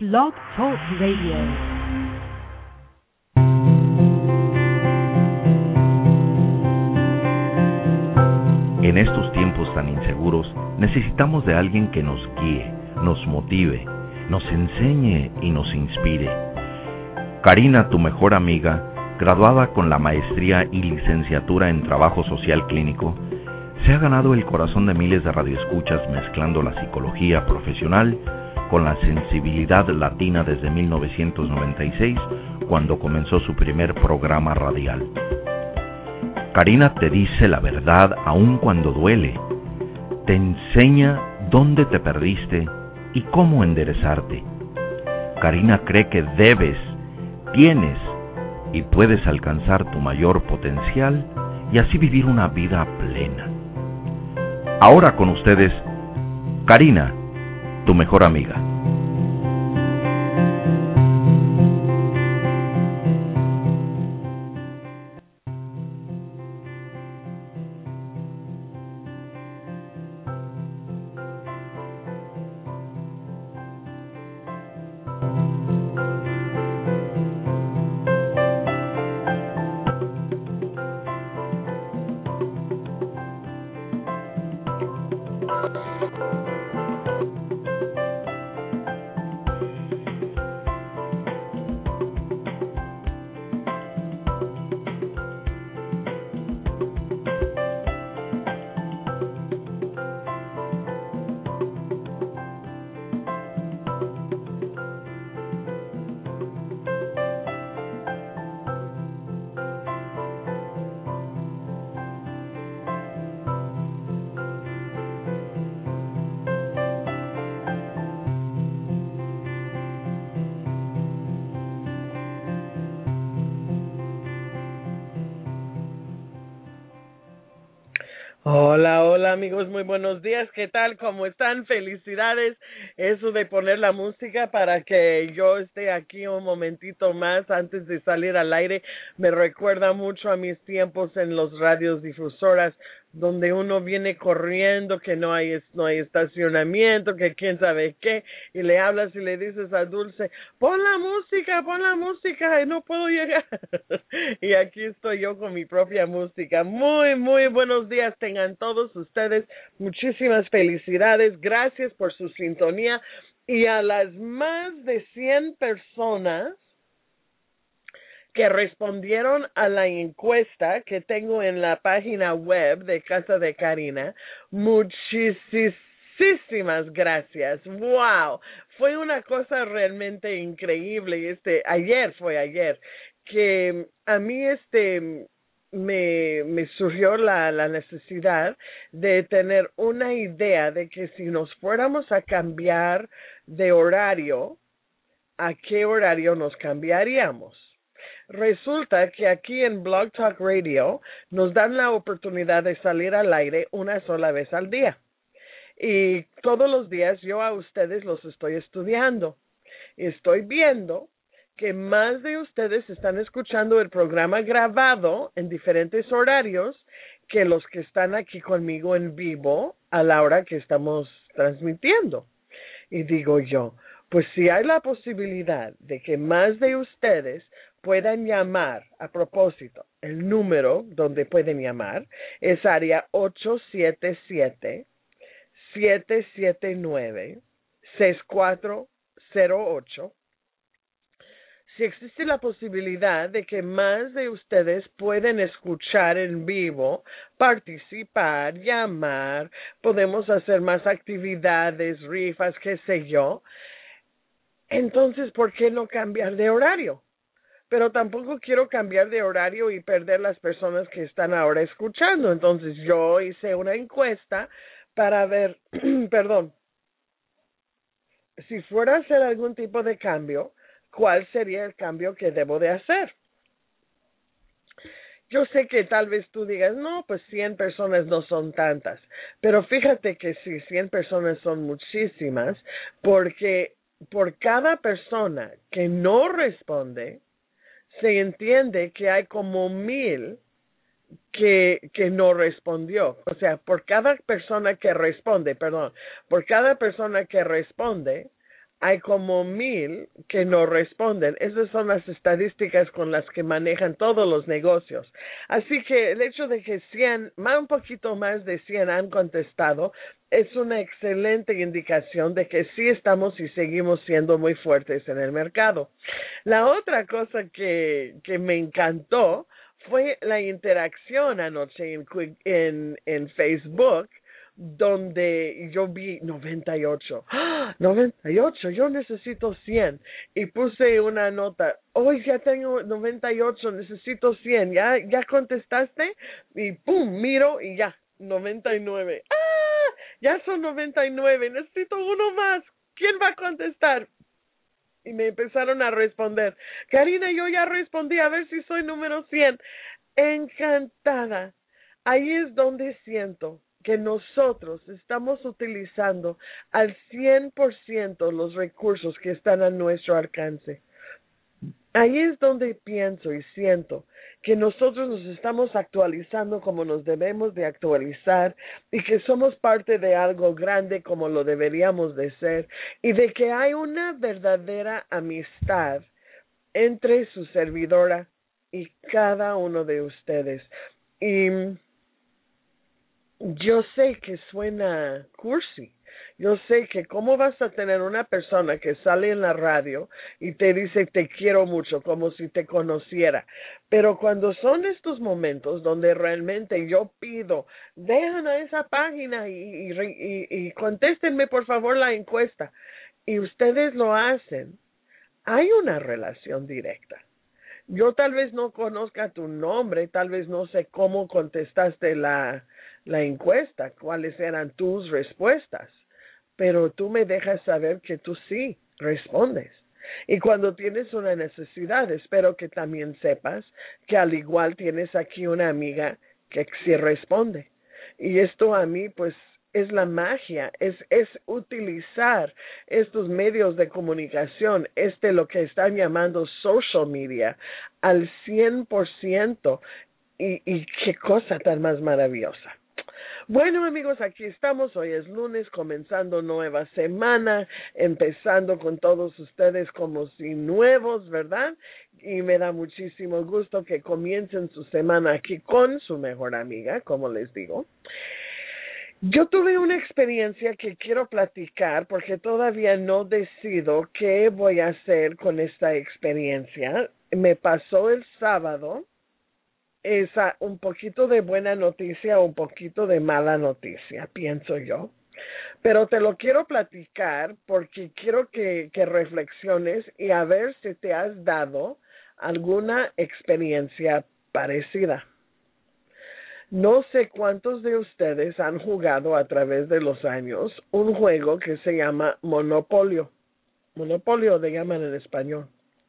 Blog Talk Radio. En estos tiempos tan inseguros, necesitamos de alguien que nos guíe, nos motive, nos enseñe y nos inspire. Karina, tu mejor amiga, graduada con la maestría y licenciatura en Trabajo Social Clínico, se ha ganado el corazón de miles de radioescuchas mezclando la psicología profesional con la sensibilidad latina desde 1996, cuando comenzó su primer programa radial. Karina te dice la verdad aun cuando duele, te enseña dónde te perdiste y cómo enderezarte. Karina cree que debes, tienes y puedes alcanzar tu mayor potencial y así vivir una vida plena. Ahora con ustedes, Karina, tu mejor amiga. Hola amigos, muy buenos días, ¿qué tal? ¿Cómo están? Felicidades, eso de poner la música para que yo esté aquí un momentito más antes de salir al aire, me recuerda mucho a mis tiempos en los radios difusoras, donde uno viene corriendo, que no hay estacionamiento, que quién sabe qué, y le hablas y le dices a Dulce, pon la música, y no puedo llegar. Y aquí estoy yo con mi propia música. Muy buenos días tengan todos ustedes, muchísimas felicidades, gracias por su sintonía, y a las más de 100 personas que respondieron a la encuesta que tengo en la página web de Casa de Karina, muchísimas gracias. Wow, fue una cosa realmente increíble. Ayer, que a mí me surgió la necesidad de tener una idea de que si nos fuéramos a cambiar de horario, ¿a qué horario nos cambiaríamos? Resulta que aquí en Blog Talk Radio nos dan la oportunidad de salir al aire una sola vez al día. Y todos los días yo a ustedes los estoy estudiando. Estoy viendo que más de ustedes están escuchando el programa grabado en diferentes horarios que los que están aquí conmigo en vivo a la hora que estamos transmitiendo. Y digo yo, pues si hay la posibilidad de que más de ustedes puedan llamar, a propósito, el número donde pueden llamar es área 877-779-6408. Si existe la posibilidad de que más de ustedes pueden escuchar en vivo, participar, llamar, podemos hacer más actividades, rifas, qué sé yo, entonces, ¿por qué no cambiar de horario? Pero tampoco quiero cambiar de horario y perder las personas que están ahora escuchando. Entonces, yo hice una encuesta para ver, si fuera a hacer algún tipo de cambio, ¿cuál sería el cambio que debo de hacer? Yo sé que tal vez tú digas, no, pues 100 personas no son tantas, pero fíjate que sí, 100 personas son muchísimas, porque por cada persona que no responde, se entiende que hay como 1000 que no respondió. O sea, por cada persona que responde, hay como 1,000 que no responden. Esas son las estadísticas con las que manejan todos los negocios. Así que el hecho de que 100, un poquito más de 100 han contestado, es una excelente indicación de que sí estamos y seguimos siendo muy fuertes en el mercado. La otra cosa que me encantó fue la interacción anoche en Facebook, donde yo vi 98. ¡Ah! 98, yo necesito 100. Y puse una nota, hoy ya tengo 98, necesito 100. ¿Ya contestaste? Y pum, miro y ya, 99. ¡Ah! Ya son 99, necesito uno más. ¿Quién va a contestar? Y me empezaron a responder. Karina, yo ya respondí, a ver si soy número 100. Encantada. Ahí es donde siento que nosotros estamos utilizando al 100% los recursos que están a nuestro alcance. Ahí es donde pienso y siento que nosotros nos estamos actualizando como nos debemos de actualizar y que somos parte de algo grande como lo deberíamos de ser y de que hay una verdadera amistad entre su servidora y cada uno de ustedes. Y yo sé que suena cursi. Yo sé que cómo vas a tener una persona que sale en la radio y te dice te quiero mucho, como si te conociera. Pero cuando son estos momentos donde realmente yo pido, dejan a esa página y contéstenme por favor la encuesta, y ustedes lo hacen, hay una relación directa. Yo tal vez no conozca tu nombre, tal vez no sé cómo contestaste la encuesta, cuáles eran tus respuestas, pero tú me dejas saber que tú sí respondes. Y cuando tienes una necesidad, espero que también sepas que al igual tienes aquí una amiga que sí responde. Y esto a mí, pues, es la magia, es utilizar estos medios de comunicación, lo que están llamando social media, al 100%, y qué cosa tan más maravillosa. Bueno, amigos, aquí estamos. Hoy es lunes, comenzando nueva semana, empezando con todos ustedes como si nuevos, ¿verdad? Y me da muchísimo gusto que comiencen su semana aquí con su mejor amiga, como les digo. Yo tuve una experiencia que quiero platicar porque todavía no decido qué voy a hacer con esta experiencia. Me pasó el sábado. Es un poquito de buena noticia o un poquito de mala noticia, pienso yo. Pero te lo quiero platicar porque quiero que reflexiones y a ver si te has dado alguna experiencia parecida. No sé cuántos de ustedes han jugado a través de los años un juego que se llama Monopolio. Monopolio le llaman en español.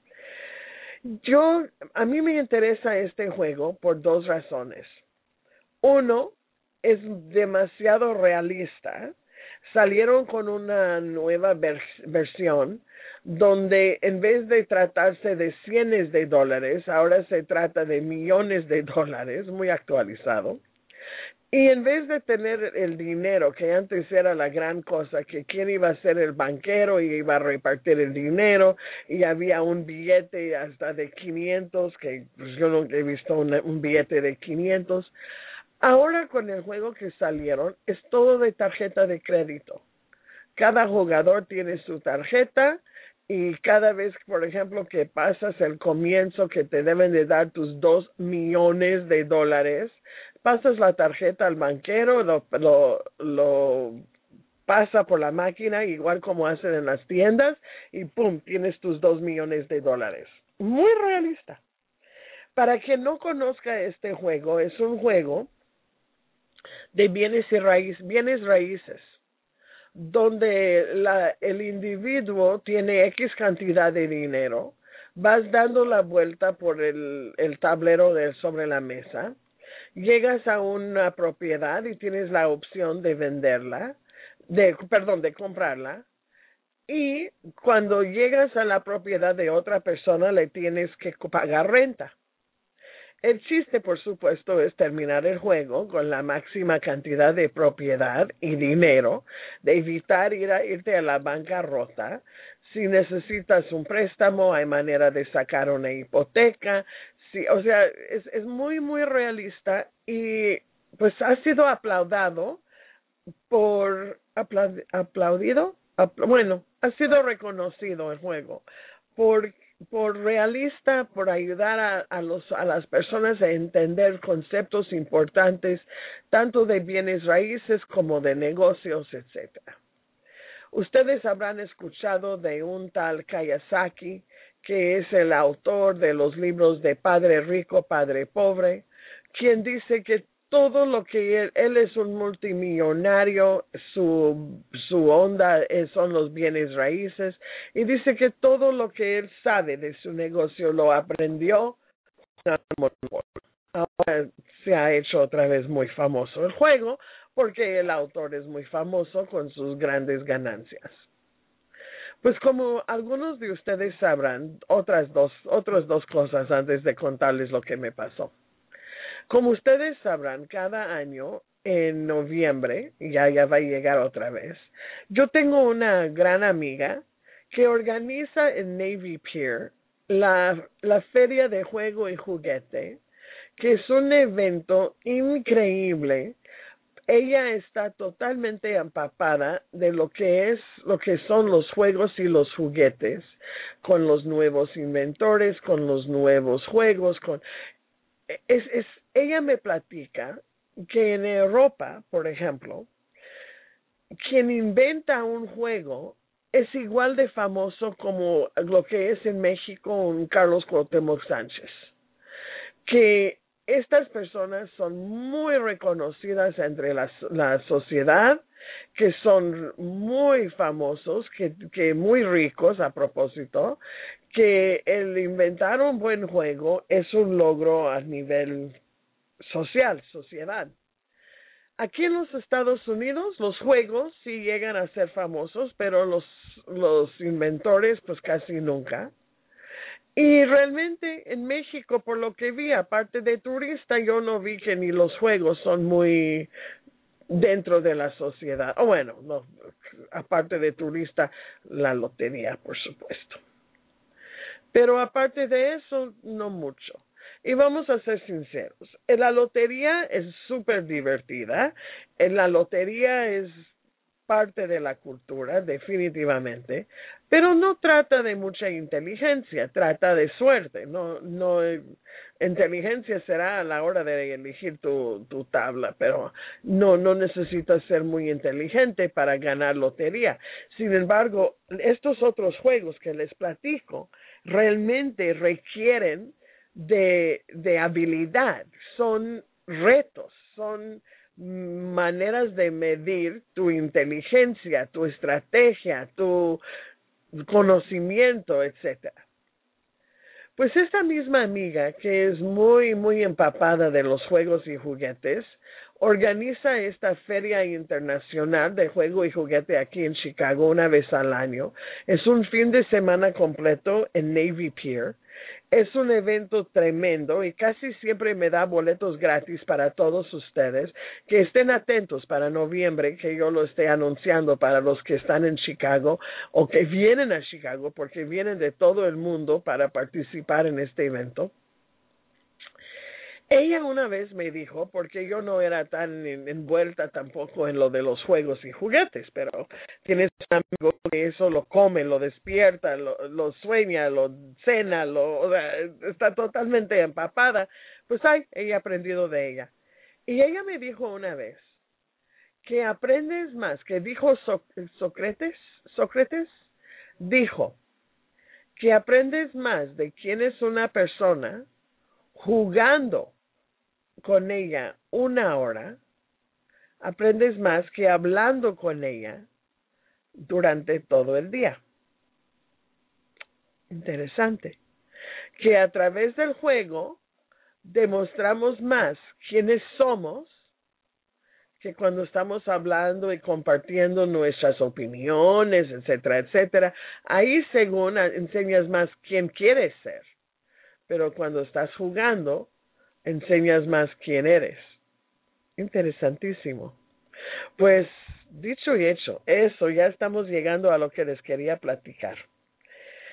A mí me interesa este juego por dos razones. Uno, es demasiado realista. Salieron con una nueva versión donde en vez de tratarse de cientos de dólares, ahora se trata de millones de dólares, muy actualizado. Y en vez de tener el dinero, que antes era la gran cosa, que quién iba a ser el banquero y iba a repartir el dinero, y había un billete hasta de 500, que pues, yo nunca he visto un billete de 500. Ahora con el juego que salieron, es todo de tarjeta de crédito. Cada jugador tiene su tarjeta y cada vez, por ejemplo, que pasas el comienzo que te deben de dar tus 2 millones de dólares, pasas la tarjeta al banquero, lo pasa por la máquina, igual como hacen en las tiendas, y pum, tienes tus 2 millones de dólares. Muy realista. Para quien no conozca este juego, es un juego de bienes raíces, donde el individuo tiene X cantidad de dinero, vas dando la vuelta por el tablero sobre la mesa, llegas a una propiedad y tienes la opción de venderla, de comprarla, y cuando llegas a la propiedad de otra persona le tienes que pagar renta. El chiste, por supuesto, es terminar el juego con la máxima cantidad de propiedad y dinero, de evitar irte a la bancarrota. Si necesitas un préstamo, hay manera de sacar una hipoteca. Sí, o sea, es muy, muy realista y pues ha sido aplaudado bueno, ha sido reconocido el juego por, por realista, por ayudar a las personas a entender conceptos importantes, tanto de bienes raíces como de negocios, etcétera. Ustedes habrán escuchado de un tal Kiyosaki, que es el autor de los libros de Padre Rico, Padre Pobre, quien dice que todo lo que él es un multimillonario, su onda son los bienes raíces, y dice que todo lo que él sabe de su negocio lo aprendió. Ahora se ha hecho otra vez muy famoso el juego porque el autor es muy famoso con sus grandes ganancias. Pues como algunos de ustedes sabrán, otras dos cosas antes de contarles lo que me pasó. Como ustedes sabrán, cada año en noviembre, ya va a llegar otra vez, yo tengo una gran amiga que organiza en Navy Pier la feria de juego y juguete, que es un evento increíble. Ella está totalmente empapada de lo que son los juegos y los juguetes, con los nuevos inventores, con los nuevos juegos, ella me platica que en Europa, por ejemplo, quien inventa un juego es igual de famoso como lo que es en México un Carlos Cuauhtémoc Sánchez, que estas personas son muy reconocidas entre la sociedad, que son muy famosos, que muy ricos a propósito, que el inventar un buen juego es un logro a nivel sociedad. Aquí en los Estados Unidos los juegos sí llegan a ser famosos, pero los inventores pues casi nunca. Y realmente en México, por lo que vi, aparte de turista, yo no vi que ni los juegos son muy dentro de la sociedad. O bueno, no, aparte de turista, la lotería, por supuesto. Pero aparte de eso, no mucho. Y vamos a ser sinceros, la lotería es súper divertida, la lotería es parte de la cultura, definitivamente, pero no trata de mucha inteligencia, trata de suerte, no, inteligencia será a la hora de elegir tu tabla, pero no necesitas ser muy inteligente para ganar lotería. Sin embargo, estos otros juegos que les platico realmente requieren de habilidad, son retos, son maneras de medir tu inteligencia, tu estrategia, tu conocimiento, etcétera. Pues esta misma amiga, que es muy, muy empapada de los juegos y juguetes, organiza esta feria internacional de juego y juguete aquí en Chicago una vez al año. Es un fin de semana completo en Navy Pier. Es un evento tremendo y casi siempre me da boletos gratis para todos ustedes. Que estén atentos para noviembre, que yo lo esté anunciando para los que están en Chicago o que vienen a Chicago, porque vienen de todo el mundo para participar en este evento. Ella una vez me dijo, porque yo no era tan envuelta tampoco en lo de los juegos y juguetes, pero tienes un amigo que eso lo come, lo despierta, lo sueña, lo cena, o sea, está totalmente empapada. Pues ella ha aprendido de ella. Y ella me dijo una vez que aprendes más, que dijo Sócrates dijo que aprendes más de quién es una persona jugando con ella 1 hora, aprendes más que hablando con ella durante todo el día. Interesante. Que a través del juego demostramos más quiénes somos que cuando estamos hablando y compartiendo nuestras opiniones, etcétera, etcétera. Ahí según enseñas más quién quieres ser. Pero cuando estás jugando, enseñas más quién eres. Interesantísimo. Pues, dicho y hecho, eso, ya estamos llegando a lo que les quería platicar.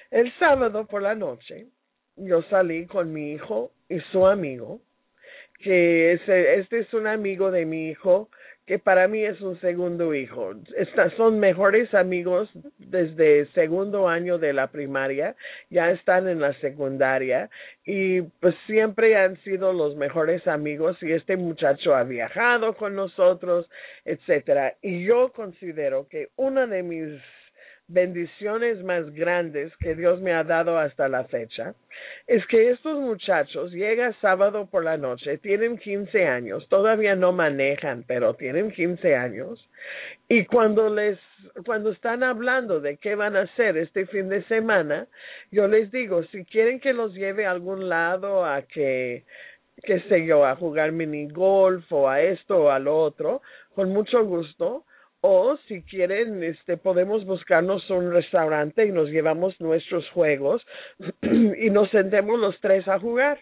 El sábado por la noche, yo salí con mi hijo y su amigo, que este es un amigo de mi hijo, que para mí es un segundo hijo. Son mejores amigos desde segundo año de la primaria, ya están en la secundaria y pues siempre han sido los mejores amigos y este muchacho ha viajado con nosotros, etcétera. Y yo considero que una de mis bendiciones más grandes que Dios me ha dado hasta la fecha es que estos muchachos llegan sábado por la noche, tienen 15 años, todavía no manejan, pero tienen 15 años, y cuando están hablando de qué van a hacer este fin de semana, yo les digo, si quieren que los lleve a algún lado a qué sé yo, a jugar mini golf o a esto o a lo otro, con mucho gusto. O si quieren, podemos buscarnos un restaurante y nos llevamos nuestros juegos y nos sentemos los tres a jugar.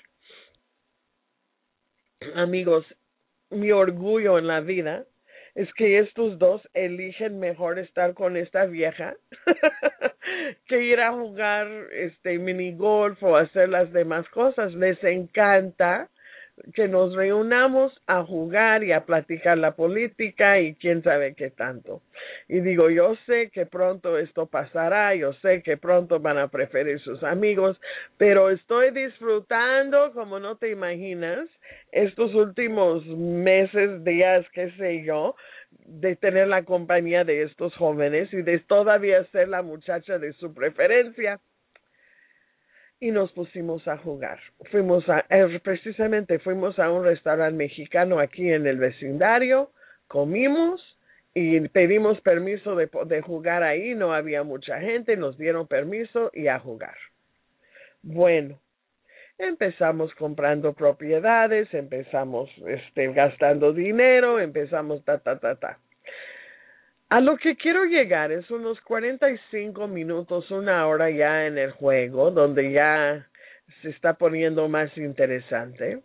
Amigos, mi orgullo en la vida es que estos dos eligen mejor estar con esta vieja que ir a jugar mini golf o hacer las demás cosas. Les encanta que nos reunamos a jugar y a platicar la política y quién sabe qué tanto. Y digo, yo sé que pronto esto pasará, yo sé que pronto van a preferir sus amigos, pero estoy disfrutando, como no te imaginas, estos últimos meses, días, qué sé yo, de tener la compañía de estos jóvenes y de todavía ser la muchacha de su preferencia. Y nos pusimos a jugar. Precisamente fuimos a un restaurante mexicano aquí en el vecindario, comimos y pedimos permiso de jugar ahí, no había mucha gente, nos dieron permiso y a jugar. Bueno, empezamos comprando propiedades, empezamos gastando dinero, empezamos ta. A lo que quiero llegar es unos 45 minutos, una hora ya en el juego, donde ya se está poniendo más interesante.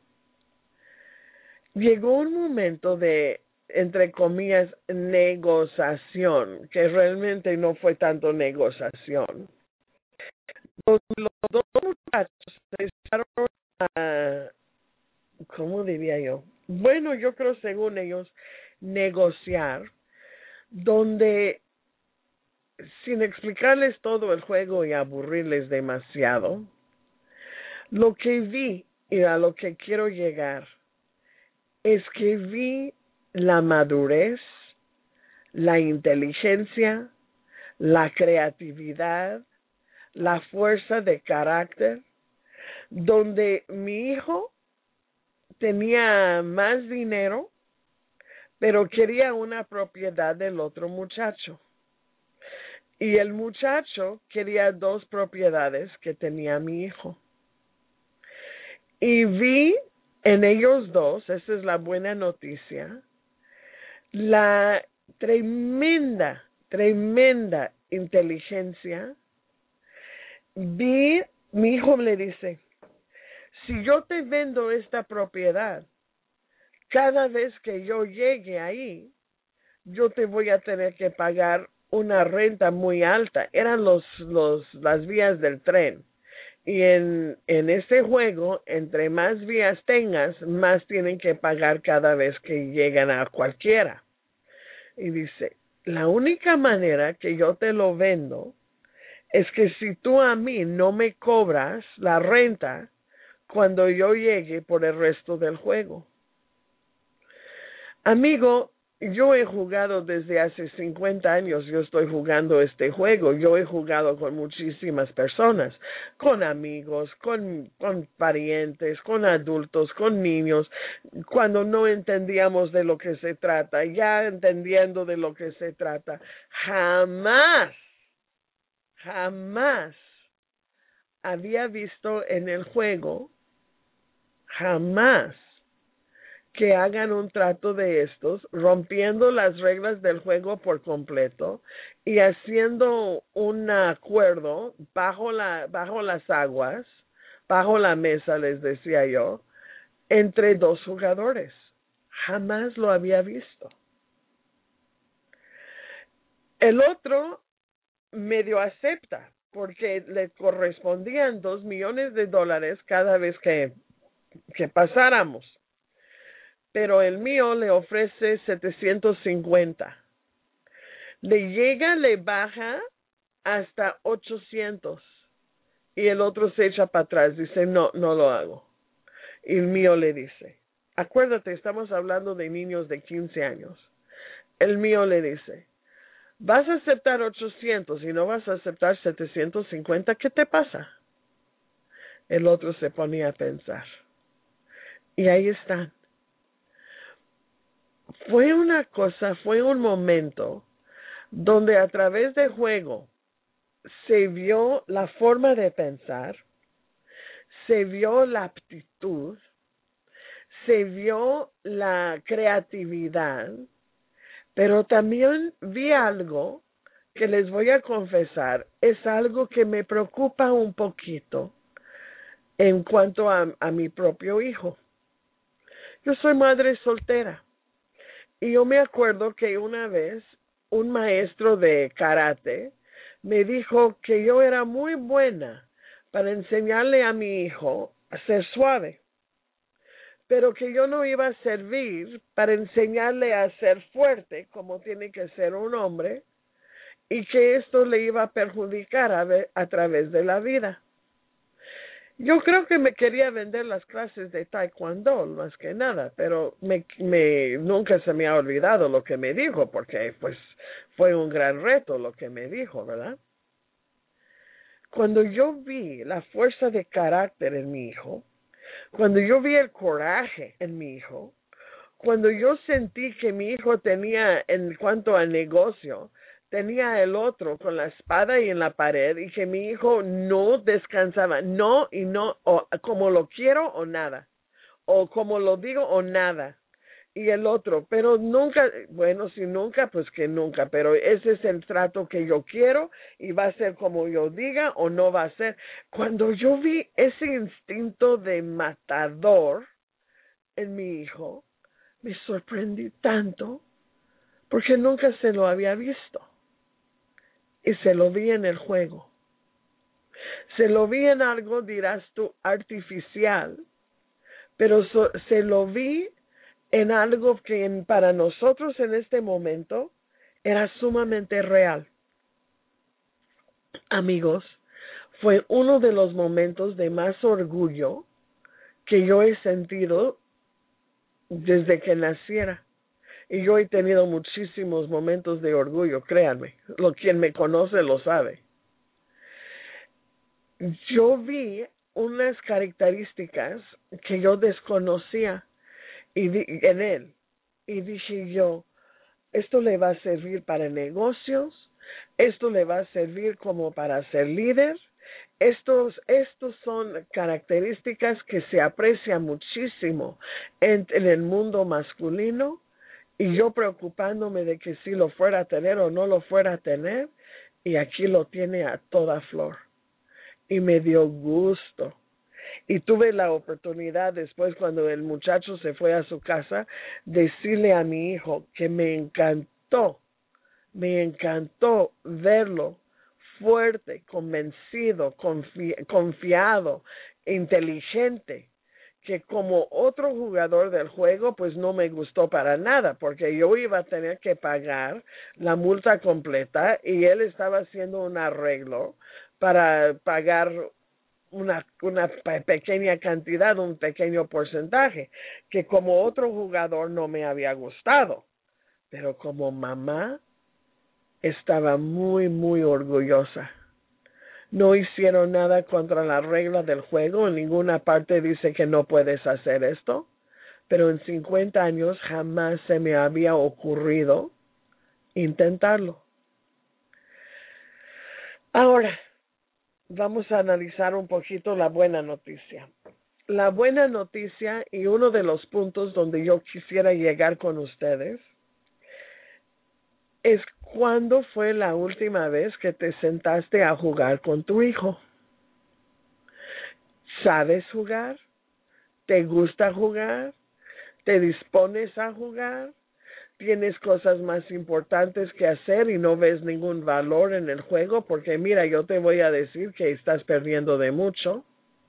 Llegó un momento de, entre comillas, negociación, que realmente no fue tanto negociación. Los dos muchachos empezaron a, ¿cómo diría yo? Bueno, yo creo según ellos, negociar, donde sin explicarles todo el juego y aburrirles demasiado, lo que vi y a lo que quiero llegar es que vi la madurez, la inteligencia, la creatividad, la fuerza de carácter, donde mi hijo tenía más dinero, pero quería una propiedad del otro muchacho. Y el muchacho quería 2 propiedades que tenía mi hijo. Y vi en ellos dos, esa es la buena noticia, la tremenda inteligencia. Vi, mi hijo le dice, si yo te vendo esta propiedad, cada vez que yo llegue ahí, yo te voy a tener que pagar una renta muy alta. Eran las vías del tren. Y en ese juego, entre más vías tengas, más tienen que pagar cada vez que llegan a cualquiera. Y dice, la única manera que yo te lo vendo es que si tú a mí no me cobras la renta cuando yo llegue por el resto del juego. Amigo, yo he jugado desde hace 50 años, yo estoy jugando este juego, yo he jugado con muchísimas personas, con amigos, con parientes, con adultos, con niños, cuando no entendíamos de lo que se trata, ya entendiendo de lo que se trata, jamás había visto en el juego, jamás, que hagan un trato de estos, rompiendo las reglas del juego por completo y haciendo un acuerdo bajo las aguas, bajo la mesa, les decía yo, entre 2 jugadores. Jamás lo había visto. El otro medio acepta, porque le correspondían $2 millones cada vez que pasáramos. Pero el mío le ofrece 750. Le baja hasta 800. Y el otro se echa para atrás, dice, no lo hago. Y el mío le dice, acuérdate, estamos hablando de niños de 15 años. El mío le dice, vas a aceptar 800 y no vas a aceptar 750, ¿qué te pasa? El otro se ponía a pensar. Y ahí están. Fue un momento donde a través del juego se vio la forma de pensar, se vio la aptitud, se vio la creatividad, pero también vi algo que les voy a confesar, es algo que me preocupa un poquito en cuanto a mi propio hijo. Yo soy madre soltera y yo me acuerdo que una vez un maestro de karate me dijo que yo era muy buena para enseñarle a mi hijo a ser suave, pero que yo no iba a servir para enseñarle a ser fuerte como tiene que ser un hombre y que esto le iba a perjudicar a través de la vida. Yo creo que me quería vender las clases de taekwondo más que nada, pero nunca se me ha olvidado lo que me dijo, porque pues fue un gran reto lo que me dijo, ¿verdad? Cuando yo vi la fuerza de carácter en mi hijo, cuando yo vi el coraje en mi hijo, cuando yo sentí que mi hijo tenía, en cuanto a negocio, tenía el otro con la espada y en la pared, y que mi hijo no descansaba, no y no, o como lo quiero o nada, o como lo digo o nada, y el otro, pero nunca, bueno, si nunca, pues que nunca, pero ese es el trato que yo quiero y va a ser como yo diga o no va a ser. Cuando yo vi ese instinto de matador en mi hijo, me sorprendí tanto porque nunca se lo había visto. Y se lo vi en el juego. Se lo vi en algo, dirás tú, artificial, pero se lo vi en algo que para nosotros en este momento era sumamente real. Amigos, fue uno de los momentos de más orgullo que yo he sentido desde que naciera. Y yo he tenido muchísimos momentos de orgullo, créanme. Quien me conoce lo sabe. Yo vi unas características que yo desconocía en él. Y dije yo, esto le va a servir para negocios, esto le va a servir como para ser líder. Estos son características que se aprecian muchísimo en el mundo masculino. Y yo preocupándome de que si lo fuera a tener o no lo fuera a tener, y aquí lo tiene a toda flor. Y me dio gusto. Y tuve la oportunidad después, cuando el muchacho se fue a su casa, decirle a mi hijo que me encantó verlo fuerte, convencido, confiado, inteligente, que como otro jugador del juego, pues no me gustó para nada, porque yo iba a tener que pagar la multa completa y él estaba haciendo un arreglo para pagar una pequeña cantidad, un pequeño porcentaje, que como otro jugador no me había gustado. Pero como mamá, estaba muy, muy orgullosa. No hicieron nada contra la regla del juego. En ninguna parte dice que no puedes hacer esto. Pero en 50 años jamás se me había ocurrido intentarlo. Ahora, vamos a analizar un poquito la buena noticia. La buena noticia y uno de los puntos donde yo quisiera llegar con ustedes es cuándo fue la última vez que te sentaste a jugar con tu hijo. ¿Sabes jugar? ¿Te gusta jugar? ¿Te dispones a jugar? tienes cosas más importantes que hacer y no ves ningún valor en el juego, porque mira, yo te voy a decir que estás perdiendo de mucho.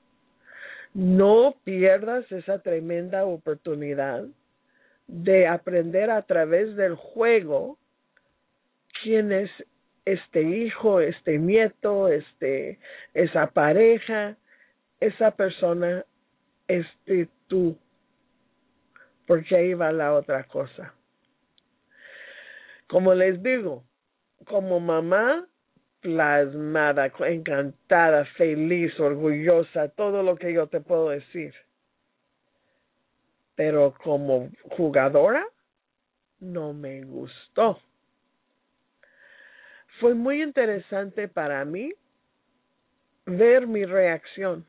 No pierdas esa tremenda oportunidad de aprender a través del juego quién es este hijo, este nieto, esa pareja, esa persona, tú, porque ahí va la otra cosa. Como les digo, como mamá, plasmada, encantada, feliz, orgullosa, todo lo que yo te puedo decir. Pero como jugadora, no me gustó. Fue muy interesante para mí ver mi reacción.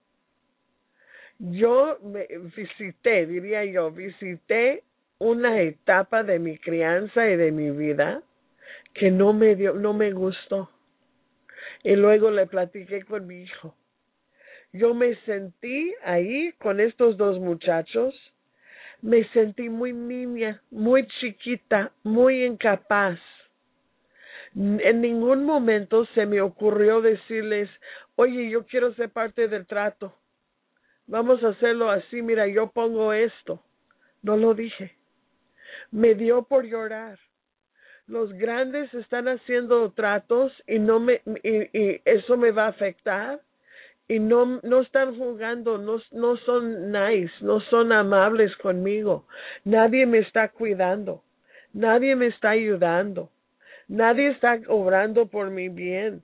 Visité una etapa de mi crianza y de mi vida que no me gustó. Y luego le platiqué con mi hijo. Yo me sentí ahí con estos dos muchachos, me sentí muy niña, muy chiquita, muy incapaz. En ningún momento se me ocurrió decirles, oye, yo quiero ser parte del trato. Vamos a hacerlo así, mira, yo pongo esto. No lo dije. Me dio por llorar. Los grandes están haciendo tratos y y eso me va a afectar. Y no están jugando, no son nice, no son amables conmigo. Nadie me está cuidando. Nadie me está ayudando. Nadie está obrando por mi bien.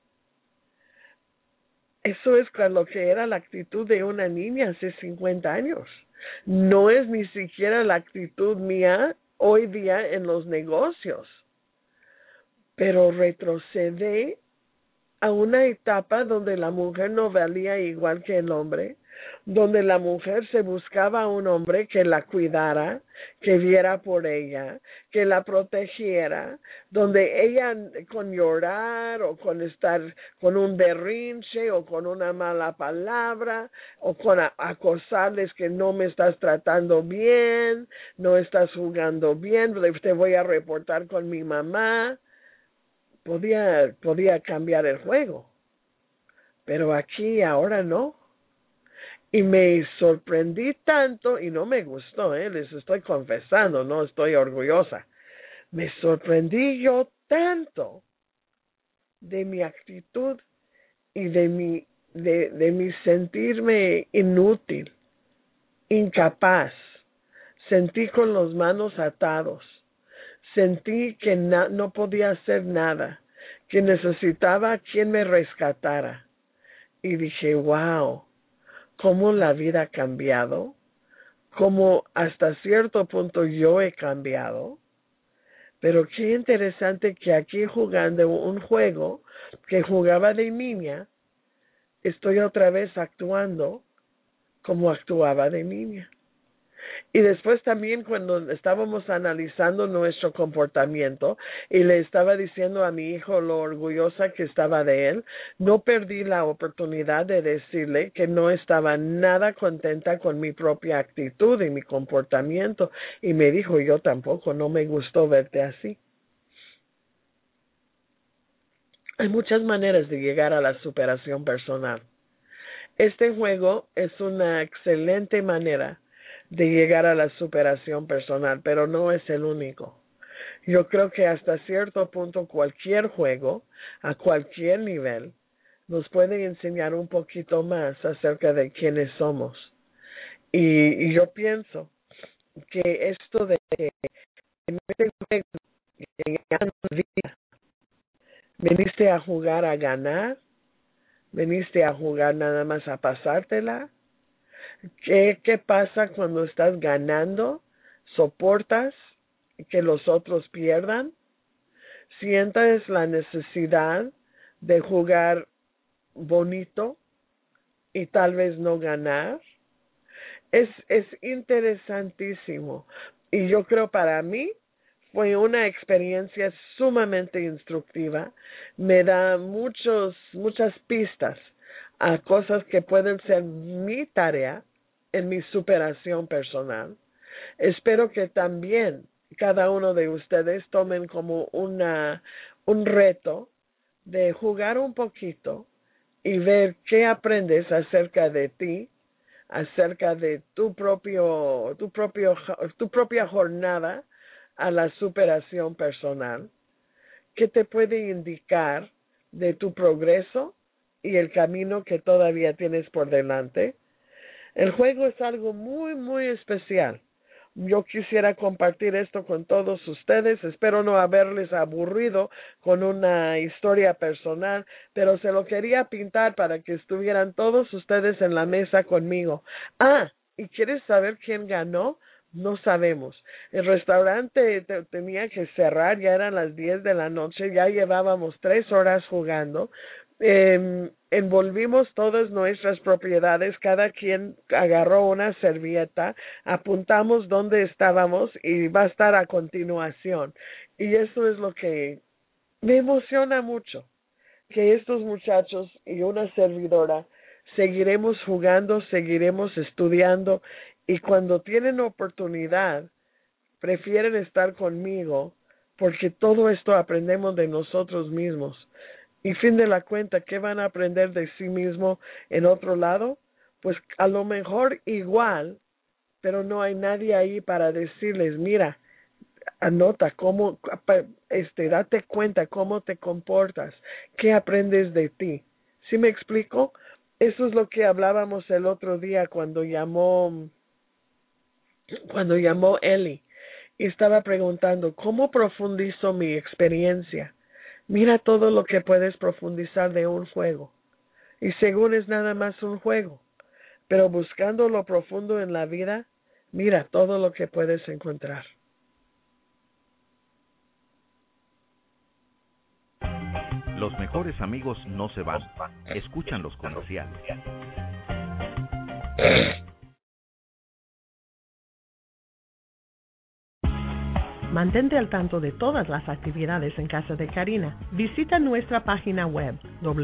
Eso es lo que era la actitud de una niña hace 50 años. No es ni siquiera la actitud mía hoy día en los negocios. Pero retrocedí a una etapa donde la mujer no valía igual que el hombre, donde la mujer se buscaba a un hombre que la cuidara, que viera por ella, que la protegiera, donde ella con llorar o con estar con un berrinche o con una mala palabra o con acosarles que no me estás tratando bien, no estás jugando bien, te voy a reportar con mi mamá. Podía cambiar el juego, pero aquí ahora no. Y me sorprendí tanto, y no me gustó, les estoy confesando, no estoy orgullosa. Me sorprendí yo tanto de mi actitud y de mi sentirme inútil, incapaz. Sentí con las manos atados. Sentí que no podía hacer nada, que necesitaba a quien me rescatara. Y dije, wow, cómo la vida ha cambiado, cómo hasta cierto punto yo he cambiado. Pero qué interesante que aquí jugando un juego que jugaba de niña, estoy otra vez actuando como actuaba de niña. Y después también cuando estábamos analizando nuestro comportamiento y le estaba diciendo a mi hijo lo orgullosa que estaba de él, no perdí la oportunidad de decirle que no estaba nada contenta con mi propia actitud y mi comportamiento. Y me dijo, yo tampoco, no me gustó verte así. Hay muchas maneras de llegar a la superación personal. Este juego es una excelente manera de llegar a la superación personal, pero no es el único. Yo creo que hasta cierto punto cualquier juego, a cualquier nivel, nos puede enseñar un poquito más acerca de quiénes somos. Y yo pienso que esto de que en este juego ya no vida, veniste a jugar a ganar, veniste a jugar nada más a pasártela. ¿Qué pasa cuando estás ganando? ¿Soportas que los otros pierdan? ¿Sientes la necesidad de jugar bonito y tal vez no ganar? Es interesantísimo. Y yo creo para mí fue una experiencia sumamente instructiva. Me da muchas pistas a cosas que pueden ser mi tarea en mi superación personal. Espero que también cada uno de ustedes tomen como un reto de jugar un poquito y ver qué aprendes acerca de ti, acerca de tu propia jornada a la superación personal, qué te puede indicar de tu progreso y el camino que todavía tienes por delante. El juego es algo muy, muy especial. Yo quisiera compartir esto con todos ustedes. Espero no haberles aburrido con una historia personal, pero se lo quería pintar para que estuvieran todos ustedes en la mesa conmigo. ¿Y quieres saber quién ganó? No sabemos. El restaurante tenía que cerrar, ya eran las 10 de la noche, ya llevábamos 3 horas jugando. Envolvimos todas nuestras propiedades, cada quien agarró una servilleta, apuntamos dónde estábamos y va a estar a continuación. Y eso es lo que me emociona mucho, que estos muchachos y una servidora seguiremos jugando, seguiremos estudiando y cuando tienen oportunidad prefieren estar conmigo porque todo esto aprendemos de nosotros mismos. Y fin de la cuenta, ¿qué van a aprender de sí mismo en otro lado? Pues a lo mejor igual, pero no hay nadie ahí para decirles, mira, anota cómo, date cuenta cómo te comportas, qué aprendes de ti. ¿Sí me explico? Eso es lo que hablábamos el otro día cuando llamó Eli y estaba preguntando, ¿cómo profundizo mi experiencia? Mira todo lo que puedes profundizar de un juego. Y según es nada más un juego. Pero buscando lo profundo en la vida, mira todo lo que puedes encontrar. Los mejores amigos no se van. Escuchan los comerciales. Mantente al tanto de todas las actividades en Casa de Karina. Visita nuestra página web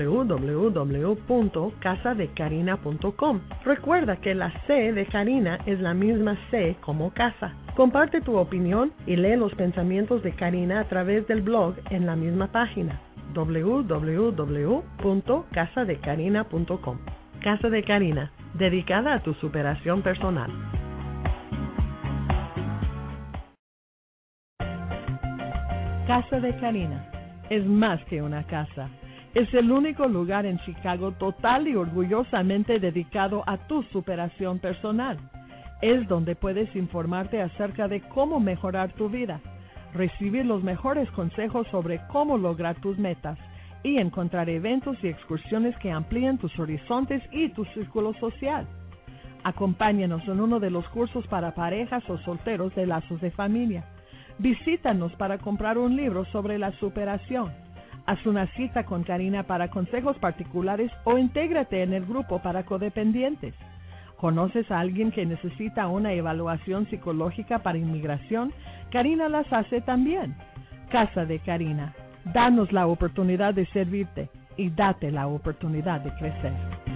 www.casadekarina.com. Recuerda que la C de Karina es la misma C como casa. Comparte tu opinión y lee los pensamientos de Karina a través del blog en la misma página www.casadekarina.com. Casa de Karina, dedicada a tu superación personal. Casa de Karina es más que una casa. Es el único lugar en Chicago total y orgullosamente dedicado a tu superación personal. Es donde puedes informarte acerca de cómo mejorar tu vida, recibir los mejores consejos sobre cómo lograr tus metas y encontrar eventos y excursiones que amplíen tus horizontes y tu círculo social. Acompáñanos en uno de los cursos para parejas o solteros de Lazos de Familia. Visítanos para comprar un libro sobre la superación. Haz una cita con Karina para consejos particulares o intégrate en el grupo para codependientes. ¿Conoces a alguien que necesita una evaluación psicológica para inmigración? Karina las hace también. Casa de Karina. Danos la oportunidad de servirte y date la oportunidad de crecer.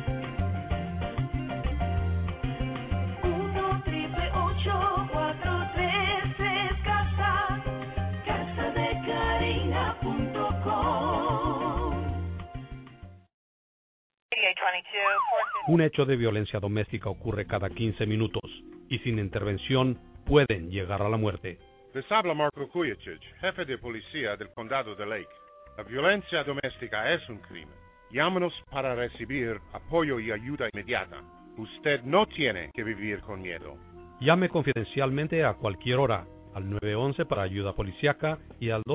1-888-413 casa, casadekarina.com. Un hecho de violencia doméstica ocurre cada 15 minutos y sin intervención pueden llegar a la muerte. Les habla Marco Kujicic, jefe de policía del condado de Lake. La violencia doméstica es un crimen. Llámanos para recibir apoyo y ayuda inmediata. Usted no tiene que vivir con miedo. Llame confidencialmente a cualquier hora al 911 para ayuda policíaca y al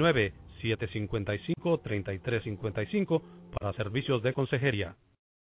219-755-3355 para servicios de consejería.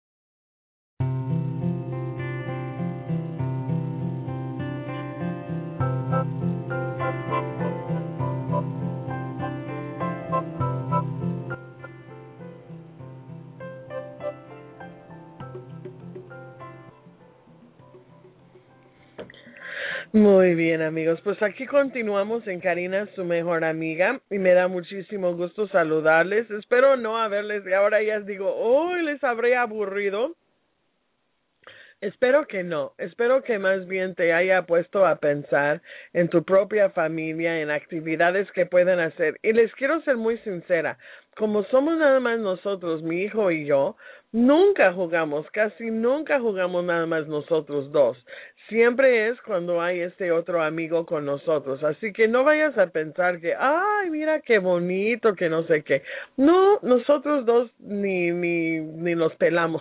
Muy bien, amigos, pues aquí continuamos en Karina, su mejor amiga, y me da muchísimo gusto saludarles. Espero no haberles, y ahora ya digo, hoy les habré aburrido Espero que no, espero que más bien te haya puesto a pensar en tu propia familia, en actividades que pueden hacer. Y les quiero ser muy sincera, como somos nada más nosotros, mi hijo y yo, nunca jugamos, casi nunca jugamos nada más nosotros dos. Siempre es cuando hay este otro amigo con nosotros. Así que no vayas a pensar que, ay, mira qué bonito, que no sé qué. No, nosotros dos ni nos pelamos.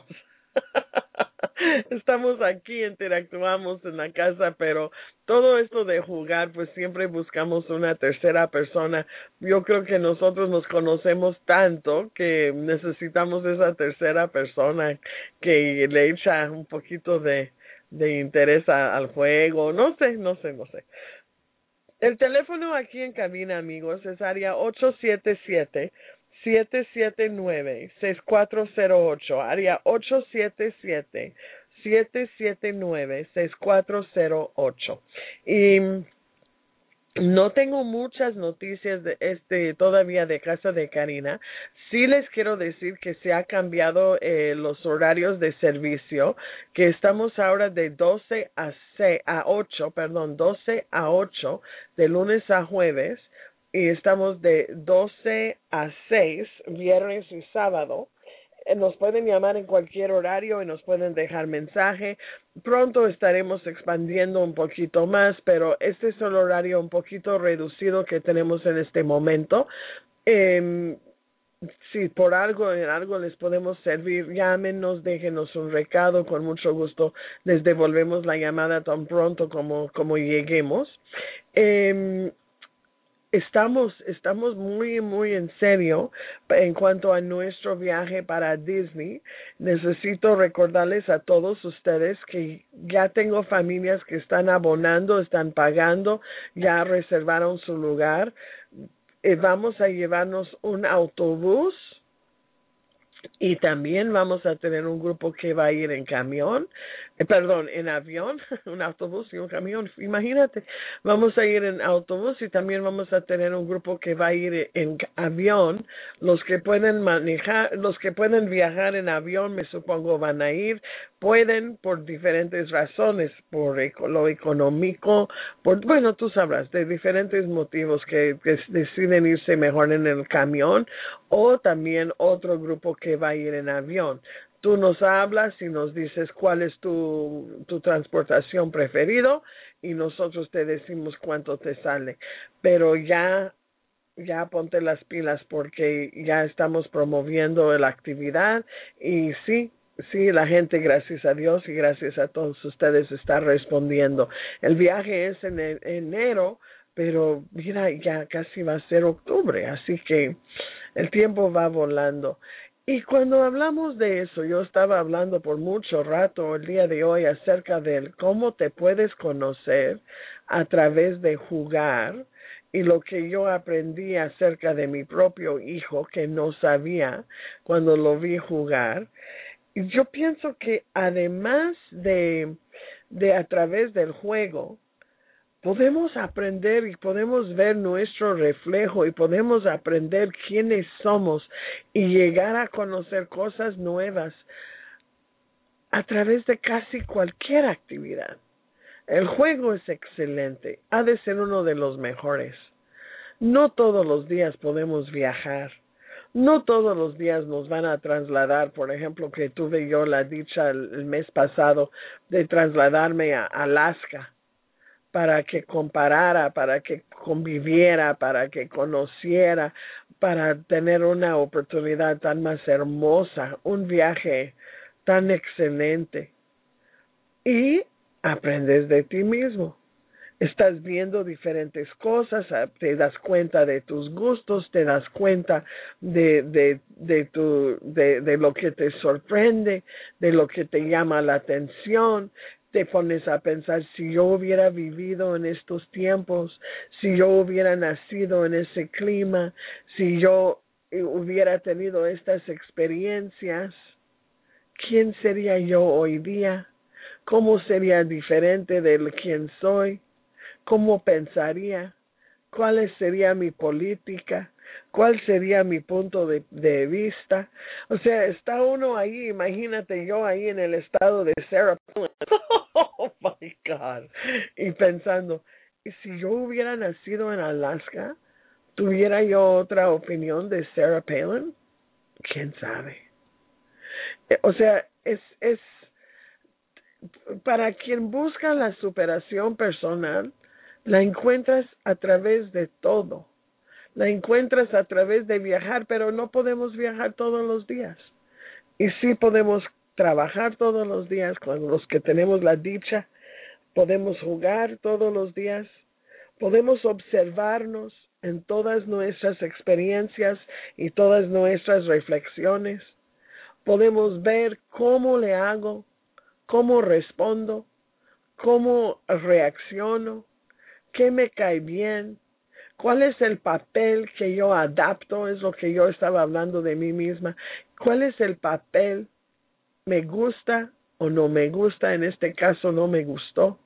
Estamos aquí, interactuamos en la casa, pero todo esto de jugar, pues siempre buscamos una tercera persona. Yo creo que nosotros nos conocemos tanto que necesitamos esa tercera persona que le echa un poquito de interés al juego. No sé. El teléfono aquí en cabina, amigos, es área 877-779-6408, área 877-779-6408. Y no tengo muchas noticias de todavía de casa de Karina. Sí les quiero decir que se ha cambiado los horarios de servicio, que estamos ahora de 12 a 8, de lunes a jueves, y estamos de 12 a 6, viernes y sábado. Nos pueden llamar en cualquier horario y nos pueden dejar mensaje. Pronto estaremos expandiendo un poquito más, pero este es el horario un poquito reducido que tenemos en este momento. Si por en algo les podemos servir, llámenos, déjenos un recado, con mucho gusto les devolvemos la llamada tan pronto como lleguemos. Estamos muy en serio en cuanto a nuestro viaje para Disney. Necesito recordarles a todos ustedes que ya tengo familias que están abonando, están pagando, ya reservaron su lugar. Vamos a llevarnos un autobús y también vamos a tener un grupo que va a ir en camión, en avión, un autobús y un camión, imagínate. Vamos a ir en autobús y también vamos a tener un grupo que va a ir en avión. Los que pueden viajar en avión, me supongo, van a ir. Pueden por diferentes razones, por lo económico, bueno, tú sabrás, de diferentes motivos que deciden irse mejor en el camión, o también otro grupo que va a ir en avión. Tú nos hablas y nos dices cuál es tu transportación preferido y nosotros te decimos cuánto te sale. Pero ya ponte las pilas porque ya estamos promoviendo la actividad y sí, la gente, gracias a Dios y gracias a todos ustedes, está respondiendo. El viaje es en enero, pero mira, ya casi va a ser octubre, así que el tiempo va volando. Y cuando hablamos de eso, yo estaba hablando por mucho rato el día de hoy acerca de cómo te puedes conocer a través de jugar y lo que yo aprendí acerca de mi propio hijo que no sabía cuando lo vi jugar. Y yo pienso que además de a través del juego, podemos aprender y podemos ver nuestro reflejo y podemos aprender quiénes somos y llegar a conocer cosas nuevas a través de casi cualquier actividad. El juego es excelente, ha de ser uno de los mejores. No todos los días podemos viajar. No todos los días nos van a trasladar, por ejemplo, que tuve yo la dicha el mes pasado de trasladarme a Alaska, para que comparara, para que conviviera, para que conociera, para tener una oportunidad tan más hermosa, un viaje tan excelente. Y aprendes de ti mismo. Estás viendo diferentes cosas, te das cuenta de tus gustos, te das cuenta de lo que te sorprende, de lo que te llama la atención. Te pones a pensar, si yo hubiera vivido en estos tiempos, si yo hubiera nacido en ese clima, si yo hubiera tenido estas experiencias, ¿quién sería yo hoy día? ¿Cómo sería diferente de quién soy? ¿Cómo pensaría? ¿Cuál sería mi política? ¿Cuál sería mi punto de vista? O sea, está uno ahí, imagínate yo ahí en el estado de Sarah Palin. Oh my God. Y pensando, ¿y si yo hubiera nacido en Alaska, tuviera yo otra opinión de Sarah Palin? ¿Quién sabe? O sea, es para quien busca la superación personal, la encuentras a través de todo. La encuentras a través de viajar, pero no podemos viajar todos los días. Y sí podemos trabajar todos los días con los que tenemos la dicha. Podemos jugar todos los días. Podemos observarnos en todas nuestras experiencias y todas nuestras reflexiones. Podemos ver cómo le hago, cómo respondo, cómo reacciono, qué me cae bien, cuál es el papel que yo adapto, es lo que yo estaba hablando de mí misma. ¿Cuál es el papel? ¿Me gusta o no me gusta? En este caso no me gustó.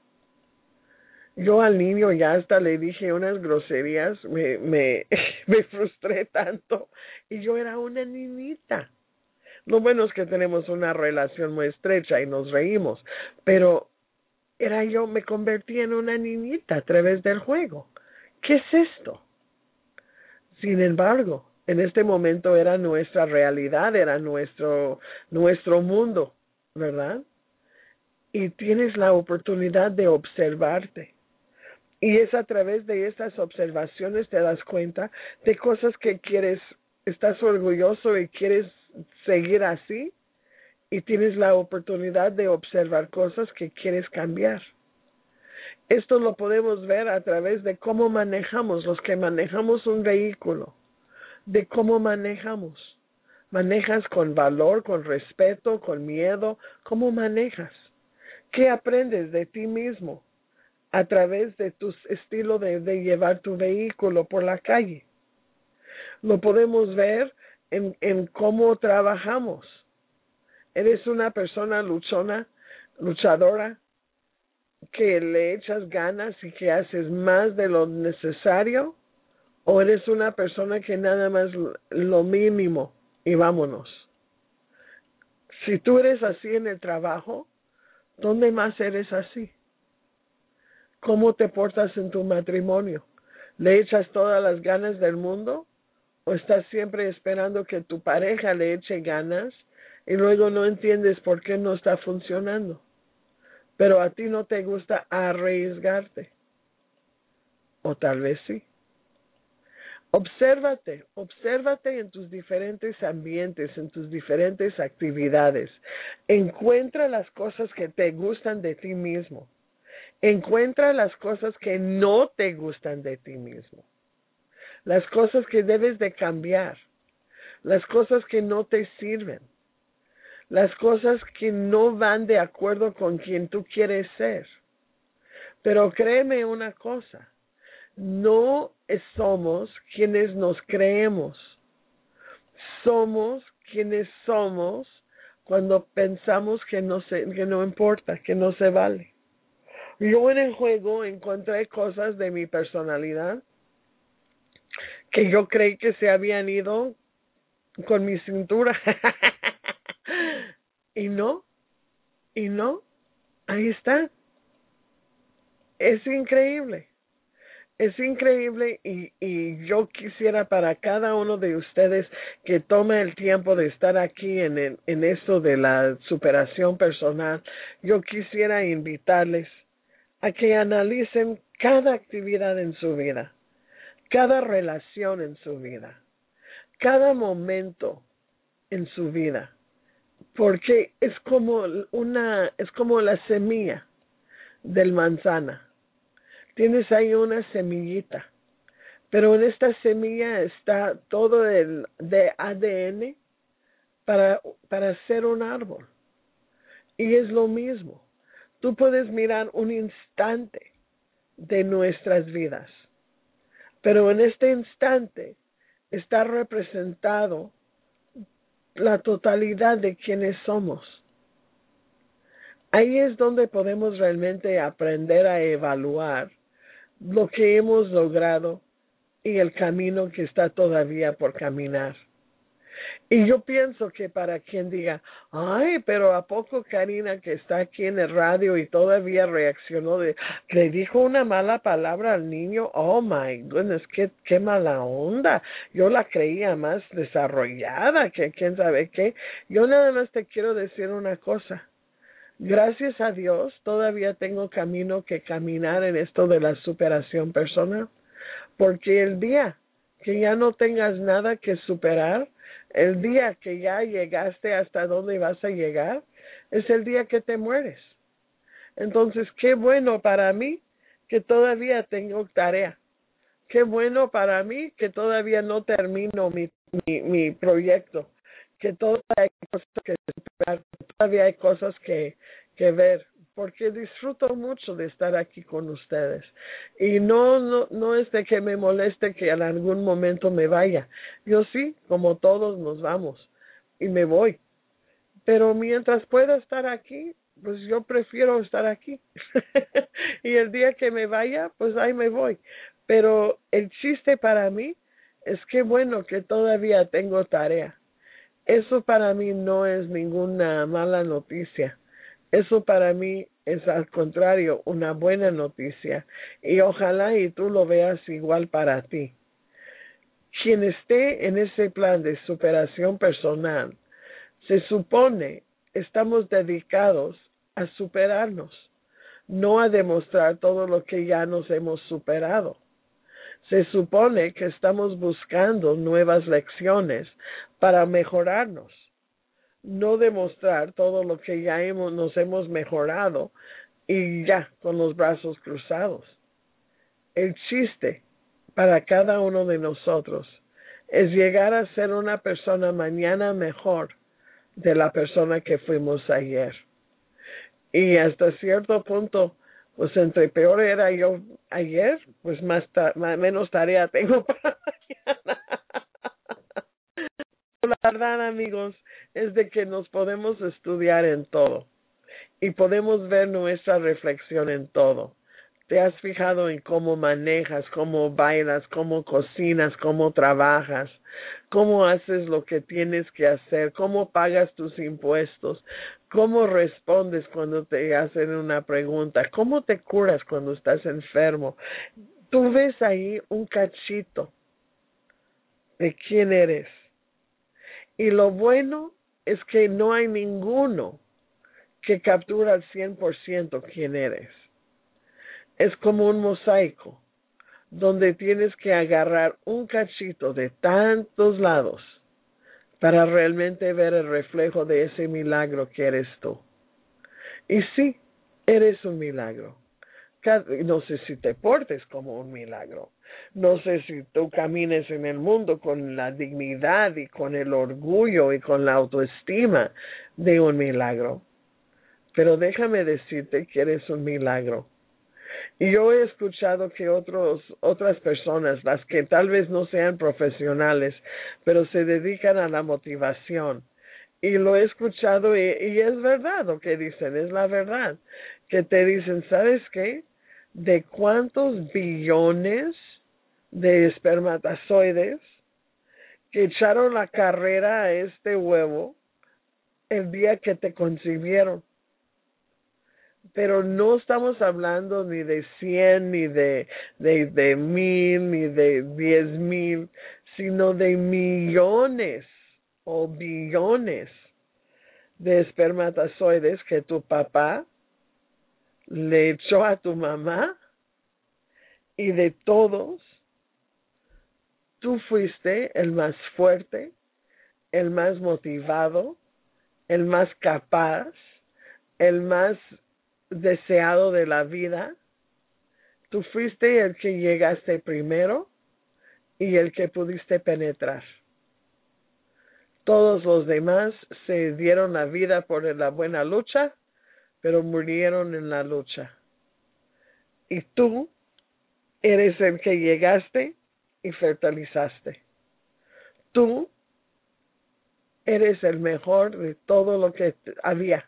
Yo al niño ya hasta le dije unas groserías, me frustré tanto y yo era una niñita. Lo bueno es que tenemos una relación muy estrecha y nos reímos, pero me convertí en una niñita a través del juego. ¿Qué es esto? Sin embargo, en este momento era nuestra realidad, era nuestro mundo, ¿verdad? Y tienes la oportunidad de observarte. Y es a través de esas observaciones te das cuenta de cosas que quieres, estás orgulloso y quieres seguir así, y tienes la oportunidad de observar cosas que quieres cambiar. Esto lo podemos ver a través de cómo manejamos, los que manejamos un vehículo, de cómo manejamos. ¿Manejas con valor, con respeto, con miedo? ¿Cómo manejas? ¿Qué aprendes de ti mismo a través de tu estilo de llevar tu vehículo por la calle? Lo podemos ver en cómo trabajamos. ¿Eres una persona luchadora, que le echas ganas y que haces más de lo necesario? ¿O eres una persona que nada más lo mínimo y vámonos? Si tú eres así en el trabajo, ¿dónde más eres así? ¿Cómo te portas en tu matrimonio? ¿Le echas todas las ganas del mundo? ¿O estás siempre esperando que tu pareja le eche ganas y luego no entiendes por qué no está funcionando? Pero a ti no te gusta arriesgarte. O tal vez sí. Obsérvate en tus diferentes ambientes, en tus diferentes actividades. Encuentra las cosas que te gustan de ti mismo. Encuentra las cosas que no te gustan de ti mismo. Las cosas que debes de cambiar. Las cosas que no te sirven. Las cosas que no van de acuerdo con quien tú quieres ser. Pero créeme una cosa. No somos quienes nos creemos. Somos quienes somos cuando pensamos que no importa, que no se vale. Yo en el juego encontré cosas de mi personalidad que yo creí que se habían ido con mi cintura. y no, ahí está. Es increíble. Es increíble y yo quisiera para cada uno de ustedes que tome el tiempo de estar aquí en esto de la superación personal, yo quisiera invitarles a que analicen cada actividad en su vida, cada relación en su vida, cada momento en su vida, porque es como la semilla del manzana. Tienes ahí una semillita, pero en esta semilla está todo de ADN para hacer un árbol. Y es lo mismo. Tú puedes mirar un instante de nuestras vidas, pero en este instante está representado la totalidad de quienes somos. Ahí es donde podemos realmente aprender a evaluar lo que hemos logrado y el camino que está todavía por caminar. Y yo pienso que para quien diga, ay, pero ¿a poco Karina que está aquí en el radio y todavía reaccionó le dijo una mala palabra al niño? Oh my goodness, qué mala onda. Yo la creía más desarrollada que quién sabe qué. Yo nada más te quiero decir una cosa. Gracias a Dios todavía tengo camino que caminar en esto de la superación personal. Porque el día que ya no tengas nada que superar, el día que ya llegaste hasta donde vas a llegar, es el día que te mueres. Entonces, qué bueno para mí que todavía tengo tarea. Qué bueno para mí que todavía no termino mi proyecto. Que todavía hay cosas que superar, todavía hay cosas que ver. Porque disfruto mucho de estar aquí con ustedes. Y no es de que me moleste que en algún momento me vaya. Yo sí, como todos nos vamos y me voy. Pero mientras pueda estar aquí, pues yo prefiero estar aquí. Y el día que me vaya, pues ahí me voy. Pero el chiste para mí es que bueno que todavía tengo tarea. Eso para mí no es ninguna mala noticia. Eso para mí es al contrario una buena noticia y ojalá y tú lo veas igual para ti. Quien esté en ese plan de superación personal, se supone estamos dedicados a superarnos, no a demostrar todo lo que ya nos hemos superado. Se supone que estamos buscando nuevas lecciones para mejorarnos. No demostrar todo lo que ya nos hemos mejorado y ya con los brazos cruzados. El chiste para cada uno de nosotros es llegar a ser una persona mañana mejor de la persona que fuimos ayer. Y hasta cierto punto, pues entre peor era yo ayer, pues menos tarea tengo para mañana. La verdad, amigos, es de que nos podemos estudiar en todo y podemos ver nuestra reflexión en todo. ¿Te has fijado en cómo manejas, cómo bailas, cómo cocinas, cómo trabajas, cómo haces lo que tienes que hacer, cómo pagas tus impuestos, cómo respondes cuando te hacen una pregunta, cómo te curas cuando estás enfermo? Tú ves ahí un cachito de quién eres. Y lo bueno es que no hay ninguno que captura al 100% quién eres. Es como un mosaico, donde tienes que agarrar un cachito de tantos lados para realmente ver el reflejo de ese milagro que eres tú. Y sí, eres un milagro. No sé si te portes como un milagro. No sé si tú camines en el mundo con la dignidad y con el orgullo y con la autoestima de un milagro. Pero déjame decirte que eres un milagro. Y yo he escuchado que otras personas, las que tal vez no sean profesionales, pero se dedican a la motivación, y lo he escuchado y es verdad lo que dicen, es la verdad, que te dicen, ¿sabes qué? ¿De cuántos billones de espermatozoides que echaron la carrera a este huevo el día que te concibieron? Pero no estamos hablando ni de 100, ni de 1000, ni de 10,000, sino de millones o billones de espermatozoides que tu papá le echó a tu mamá, y de todos, tú fuiste el más fuerte, el más motivado, el más capaz, el más deseado de la vida. Tú fuiste el que llegaste primero y el que pudiste penetrar. Todos los demás se dieron la vida por la buena lucha, pero murieron en la lucha. Y tú eres el que llegaste y fertilizaste. Tú eres el mejor de todo lo que había.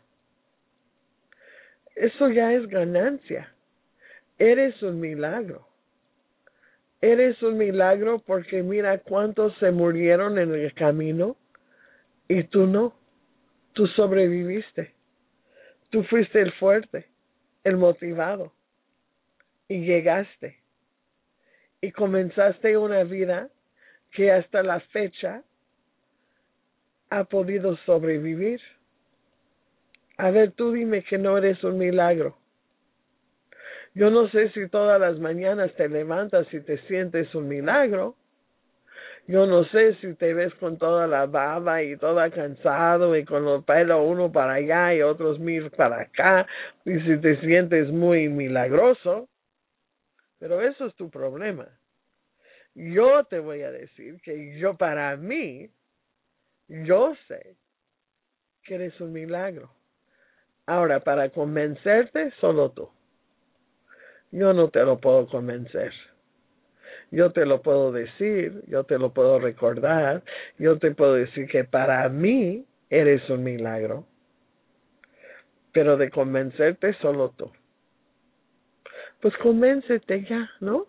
Eso ya es ganancia. Eres un milagro. Eres un milagro porque mira cuántos se murieron en el camino y tú no. Tú sobreviviste. Tú fuiste el fuerte, el motivado y llegaste. Y comenzaste una vida que hasta la fecha ha podido sobrevivir. A ver, tú dime que no eres un milagro. Yo no sé si todas las mañanas te levantas y te sientes un milagro. Yo no sé si te ves con toda la baba y toda cansado y con los pelos uno para allá y otros 1000 para acá y si te sientes muy milagroso. Pero eso es tu problema. Yo te voy a decir que para mí, yo sé que eres un milagro. Ahora, para convencerte, solo tú. Yo no te lo puedo convencer. Yo te lo puedo decir, yo te lo puedo recordar, yo te puedo decir que para mí eres un milagro. Pero de convencerte, solo tú. Pues convéncete ya, ¿no?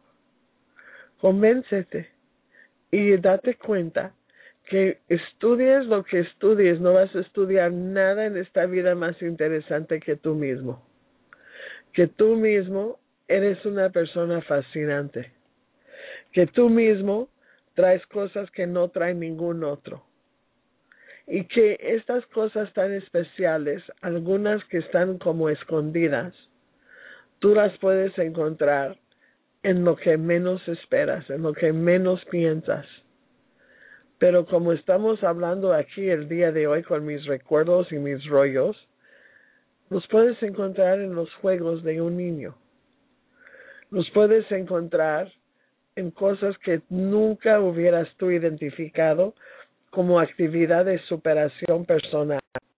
Convéncete. Y date cuenta que estudies lo que estudies, no vas a estudiar nada en esta vida más interesante que tú mismo. Que tú mismo eres una persona fascinante. Que tú mismo traes cosas que no trae ningún otro. Y que estas cosas tan especiales, algunas que están como escondidas, tú las puedes encontrar en lo que menos esperas, en lo que menos piensas. Pero como estamos hablando aquí el día de hoy con mis recuerdos y mis rollos, los puedes encontrar en los juegos de un niño. Los puedes encontrar en cosas que nunca hubieras tú identificado como actividad de superación personal.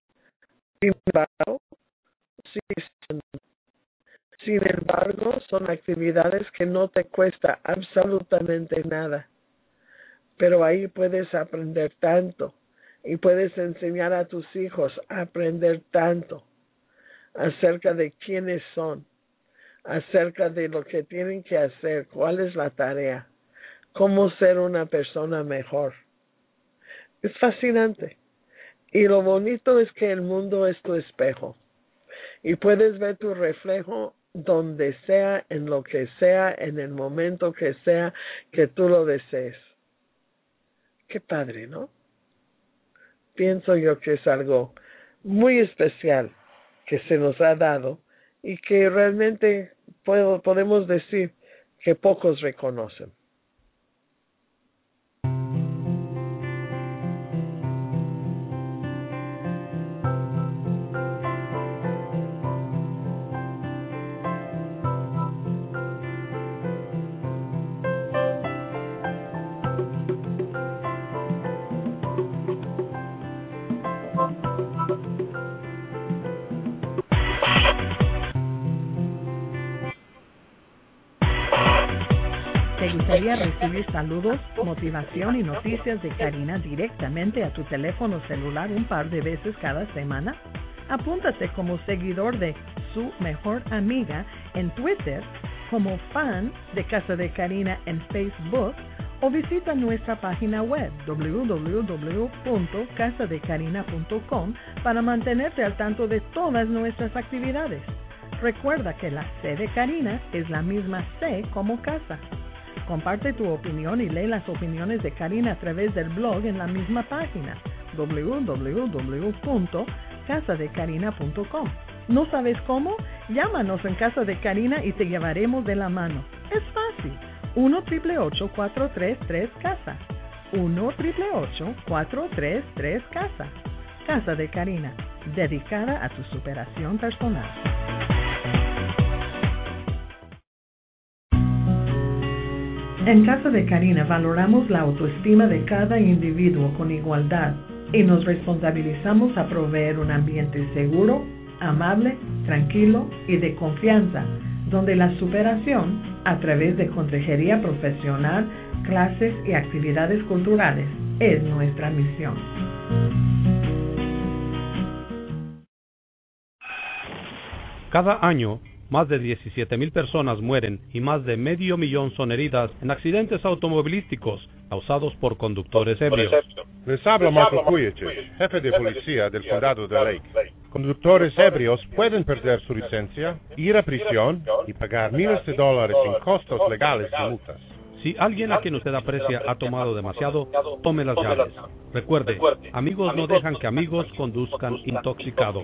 Sin embargo, son actividades que no te cuesta absolutamente nada. Pero ahí puedes aprender tanto y puedes enseñar a tus hijos a aprender tanto acerca de quiénes son, acerca de lo que tienen que hacer, cuál es la tarea, cómo ser una persona mejor. Es fascinante. Y lo bonito es que el mundo es tu espejo. Y puedes ver tu reflejo donde sea, en lo que sea, en el momento que sea que tú lo desees. Qué padre, ¿no? Pienso yo que es algo muy especial que se nos ha dado y que realmente podemos decir que pocos reconocen. ¿Te gustaría recibir saludos, motivación y noticias de Karina directamente a tu teléfono celular un par de veces cada semana? Apúntate como seguidor de Su Mejor Amiga en Twitter, como fan de Casa de Karina en Facebook o visita nuestra página web www.casadekarina.com para mantenerte al tanto de todas nuestras actividades. Recuerda que la C de Karina es la misma C como casa. Comparte tu opinión y lee las opiniones de Karina a través del blog en la misma página, www.casadekarina.com. ¿No sabes cómo? Llámanos en Casa de Karina y te llevaremos de la mano. Es fácil. 1-888-433-CASA. 1-888-433-CASA. Casa de Karina, dedicada a tu superación personal. En Casa de Karina valoramos la autoestima de cada individuo con igualdad y nos responsabilizamos a proveer un ambiente seguro, amable, tranquilo y de confianza, donde la superación, a través de consejería profesional, clases y actividades culturales, es nuestra misión. Cada año, Más de 17,000 personas mueren y más de 500,000 son heridas en accidentes automovilísticos causados por conductores ebrios. Les habla Marco Kuyicic, jefe de policía del condado de Lake. Conductores ebrios pueden perder su licencia, ir a prisión y pagar miles de dólares en costos legales y multas. Si alguien a quien usted aprecia ha tomado demasiado, tome las llaves. Recuerde, amigos no dejan que amigos conduzcan intoxicados.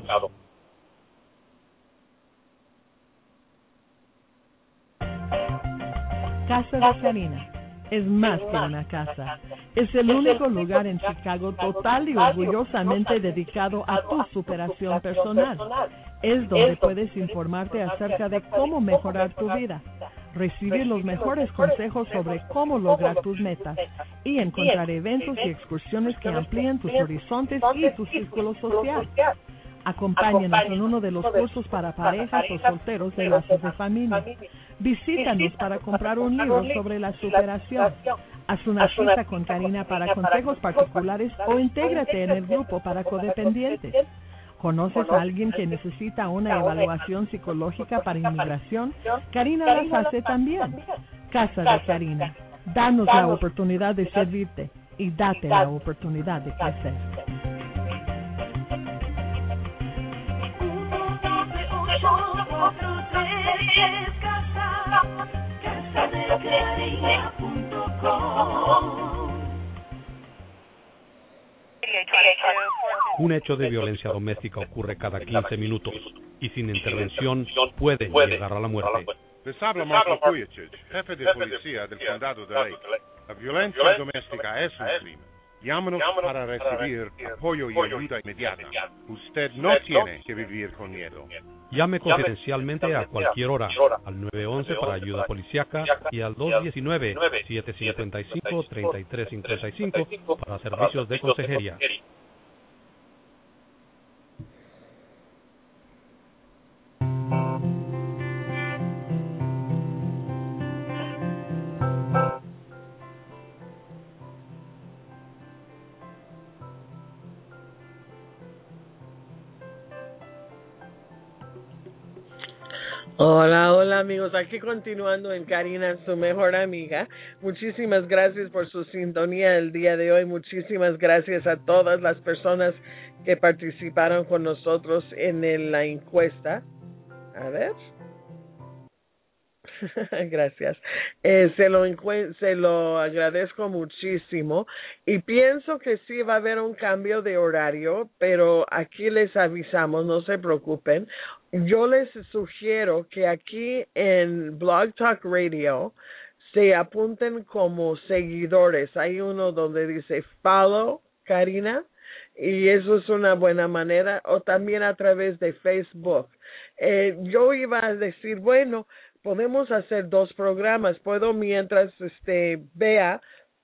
Casa de Karina es más que una casa. Es el único lugar en Chicago total y orgullosamente dedicado a tu superación personal. Es donde puedes informarte acerca de cómo mejorar tu vida, recibir los mejores consejos sobre cómo lograr tus metas y encontrar eventos y excursiones que amplíen tus horizontes y tu círculo social. Acompáñanos en uno de los cursos para parejas o solteros de Lazos de Familia. Visítanos para comprar un libro sobre la superación. Haz una cita con Karina para consejos particulares o intégrate en el grupo para codependientes. ¿Conoces a alguien que necesita una evaluación psicológica para inmigración? Karina las hace también. Casa de Karina. Danos la oportunidad de servirte y date la oportunidad de crecer. Un hecho de violencia doméstica ocurre cada 15 minutos y sin intervención puede llegar a la muerte. Les habla Marco Kuyicic, jefe de policía del condado de Lake. La violencia doméstica es un crimen. Llámanos para recibir apoyo y ayuda inmediata. Usted no tiene que vivir con miedo. Llame confidencialmente a cualquier hora al 911 para ayuda policíaca y al 219-755-3355 para servicios de consejería. Hola amigos, aquí continuando en Karina, su mejor amiga. Muchísimas gracias por su sintonía el día de hoy. Muchísimas gracias a todas las personas que participaron con nosotros en la encuesta. A ver. Gracias. Se lo agradezco muchísimo y pienso que sí va a haber un cambio de horario, pero aquí les avisamos, no se preocupen. Yo les sugiero que aquí en Blog Talk Radio se apunten como seguidores. Hay uno donde dice follow Karina y eso es una buena manera, o también a través de Facebook. Yo iba a decir, bueno, podemos hacer 2 programas. Puedo mientras vea,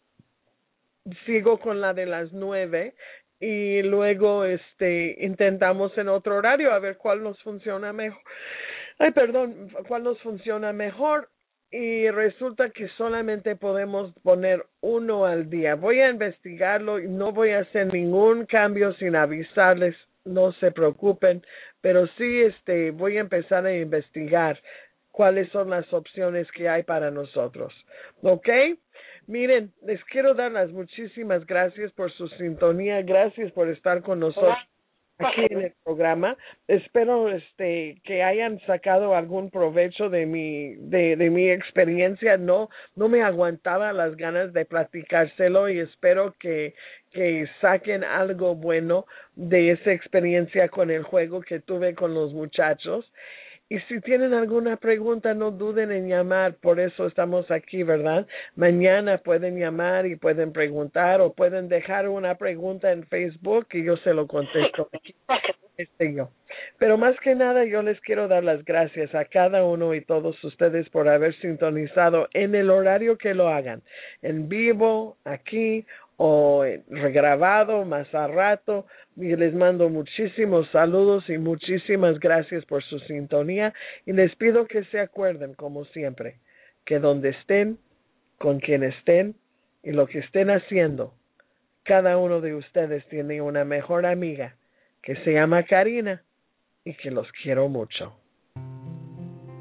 sigo con la de las 9 y luego intentamos en otro horario a ver cuál nos funciona mejor. Cuál nos funciona mejor. Y resulta que solamente podemos poner uno al día. Voy a investigarlo y no voy a hacer ningún cambio sin avisarles, no se preocupen, pero sí voy a empezar a investigar cuáles son las opciones que hay para nosotros. ¿Ok? Miren, les quiero dar las muchísimas gracias por su sintonía. Gracias por estar con nosotros aquí en el programa. Espero que hayan sacado algún provecho de mi experiencia. No me aguantaba las ganas de platicárselo y espero que saquen algo bueno de esa experiencia con el juego que tuve con los muchachos. Y si tienen alguna pregunta, no duden en llamar, por eso estamos aquí, ¿verdad? Mañana pueden llamar y pueden preguntar o pueden dejar una pregunta en Facebook y yo se lo contesto aquí. Yo. Pero más que nada, yo les quiero dar las gracias a cada uno y todos ustedes por haber sintonizado en el horario que lo hagan, en vivo, aquí o regrabado más a rato. Y les mando muchísimos saludos y muchísimas gracias por su sintonía y les pido que se acuerden, como siempre, que donde estén, con quien estén y lo que estén haciendo, cada uno de ustedes tiene una mejor amiga que se llama Karina y que los quiero mucho.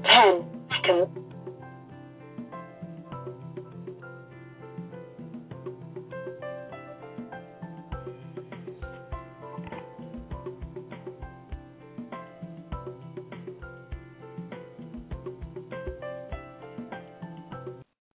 10 seconds.